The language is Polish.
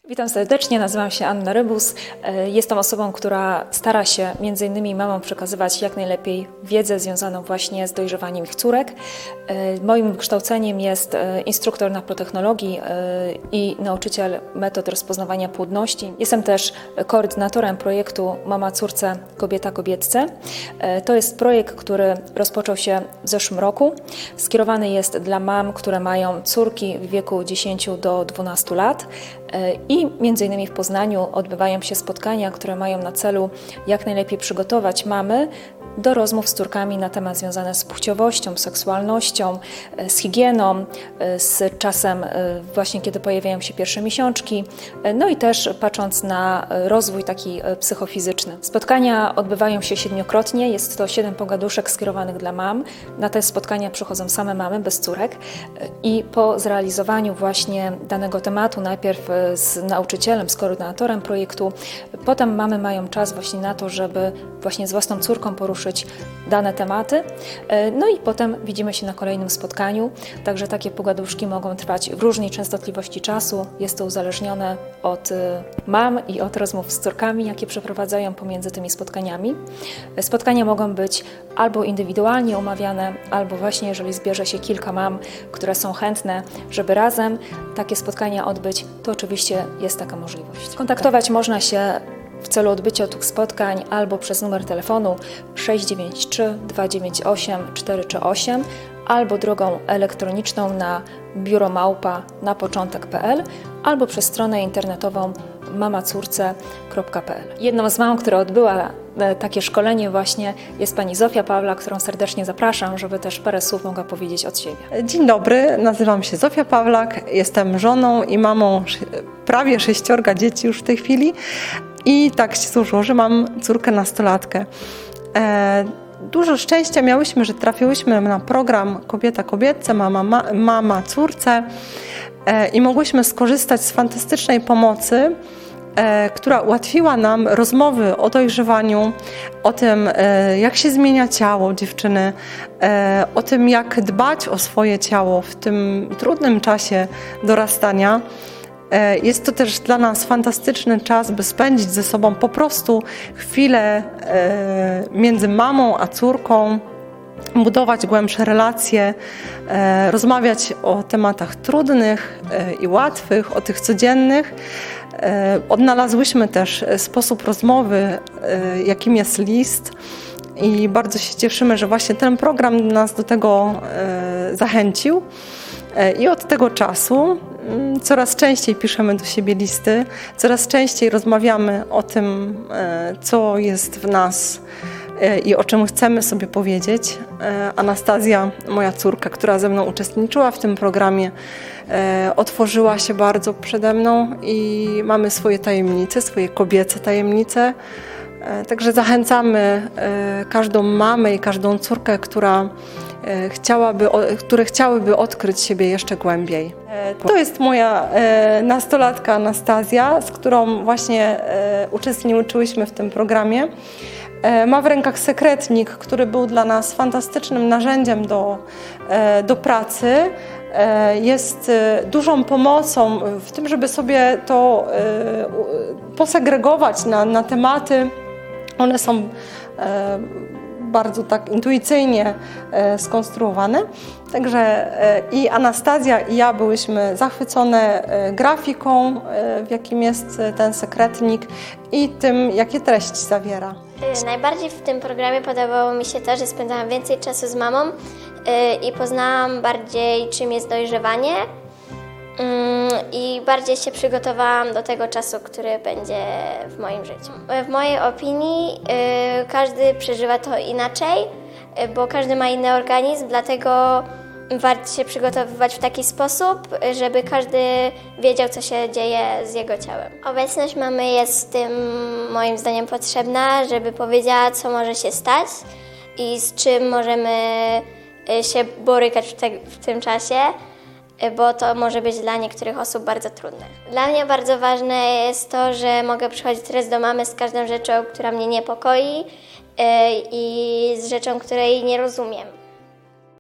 Witam serdecznie, nazywam się Anna Rybus. Jestem osobą, która stara się między innymi mamom przekazywać jak najlepiej wiedzę związaną właśnie z dojrzewaniem ich córek. Moim wykształceniem jest instruktor naprotechnologii i nauczyciel metod rozpoznawania płodności. Jestem też koordynatorem projektu Mama Córce, Kobieta Kobietce. To jest projekt, który rozpoczął się w zeszłym roku. Skierowany jest dla mam, które mają córki w wieku 10 do 12 lat. I między innymi w Poznaniu odbywają się spotkania, które mają na celu jak najlepiej przygotować mamy do rozmów z córkami na temat związane z płciowością, seksualnością, z higieną, z czasem właśnie kiedy pojawiają się pierwsze miesiączki, no i też patrząc na rozwój taki psychofizyczny. Spotkania odbywają się 7-krotnie, jest to 7 pogaduszek skierowanych dla mam. Na te spotkania przychodzą same mamy bez córek i po zrealizowaniu właśnie danego tematu, najpierw z nauczycielem, z koordynatorem projektu, potem mamy mają czas właśnie na to, żeby właśnie z własną córką poruszyć dane tematy. No i potem widzimy się na kolejnym spotkaniu. Także takie pogaduszki mogą trwać w różnej częstotliwości czasu. Jest to uzależnione od mam i od rozmów z córkami, jakie przeprowadzają pomiędzy tymi spotkaniami. Spotkania mogą być albo indywidualnie umawiane, albo właśnie jeżeli zbierze się kilka mam, które są chętne, żeby razem takie spotkania odbyć, to oczywiście jest taka możliwość. Kontaktować można się w celu odbycia tych spotkań albo przez numer telefonu 693 298 438 albo drogą elektroniczną na biuromałpa@napoczątek.pl albo przez stronę internetową mamacórce.pl. Jedną z mam, która odbyła takie szkolenie właśnie jest pani Zofia Pawlak, którą serdecznie zapraszam, żeby też parę słów mogła powiedzieć od siebie. Dzień dobry, nazywam się Zofia Pawlak, jestem żoną i mamą prawie 6 dzieci już w tej chwili i tak się złożyło, że mam córkę nastolatkę. Dużo szczęścia miałyśmy, że trafiłyśmy na program Kobieta Kobietce, Mama Córce i mogłyśmy skorzystać z fantastycznej pomocy, która ułatwiła nam rozmowy o dojrzewaniu, o tym, jak się zmienia ciało dziewczyny, o tym, jak dbać o swoje ciało w tym trudnym czasie dorastania. Jest to też dla nas fantastyczny czas, by spędzić ze sobą po prostu chwilę między mamą a córką, budować głębsze relacje, rozmawiać o tematach trudnych i łatwych, o tych codziennych. Odnalazłyśmy też sposób rozmowy, jakim jest list i bardzo się cieszymy, że właśnie ten program nas do tego zachęcił. I od tego czasu coraz częściej piszemy do siebie listy, coraz częściej rozmawiamy o tym, co jest w nas i o czym chcemy sobie powiedzieć. Anastazja, moja córka, która ze mną uczestniczyła w tym programie, otworzyła się bardzo przede mną i mamy swoje tajemnice, swoje kobiece tajemnice. Także zachęcamy każdą mamę i każdą córkę, które chciałyby odkryć siebie jeszcze głębiej. To jest moja nastolatka Anastazja, z którą właśnie uczestniczyłyśmy w tym programie. Ma w rękach sekretnik, który był dla nas fantastycznym narzędziem do pracy. Jest dużą pomocą w tym, żeby sobie to posegregować na tematy. One są bardzo tak intuicyjnie skonstruowane. Także i Anastazja, i ja byłyśmy zachwycone grafiką, w jakim jest ten sekretnik i tym, jakie treści zawiera. Najbardziej w tym programie podobało mi się to, że spędzałam więcej czasu z mamą i poznałam bardziej, czym jest dojrzewanie i bardziej się przygotowałam do tego czasu, który będzie w moim życiu. W mojej opinii każdy przeżywa to inaczej, bo każdy ma inny organizm, dlatego warto się przygotowywać w taki sposób, żeby każdy wiedział, co się dzieje z jego ciałem. Obecność mamy jest tym moim zdaniem potrzebna, żeby powiedziała, co może się stać i z czym możemy się borykać w tym czasie, bo to może być dla niektórych osób bardzo trudne. Dla mnie bardzo ważne jest to, że mogę przychodzić teraz do mamy z każdą rzeczą, która mnie niepokoi i z rzeczą, której nie rozumiem.